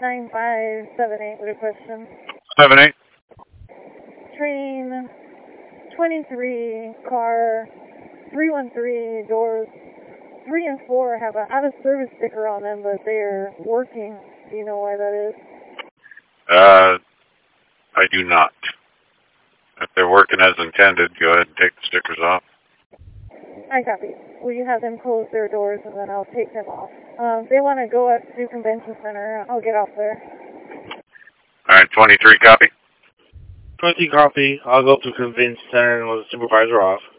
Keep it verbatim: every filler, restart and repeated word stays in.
nine five seven eight with a question. seven eight. Train twenty-three, car three one three, doors three and four have an out-of-service sticker on them, but they're working. Do you know why that is? Uh, I do not. If they're working as intended, go ahead and take the stickers off. I copy. Will you have them close their doors and then I'll take them off? Um, if they want to go up to Convention Center, I'll get off there. All right, twenty-three, copy. twenty copy. I'll go to Convention Center and let the supervisor off.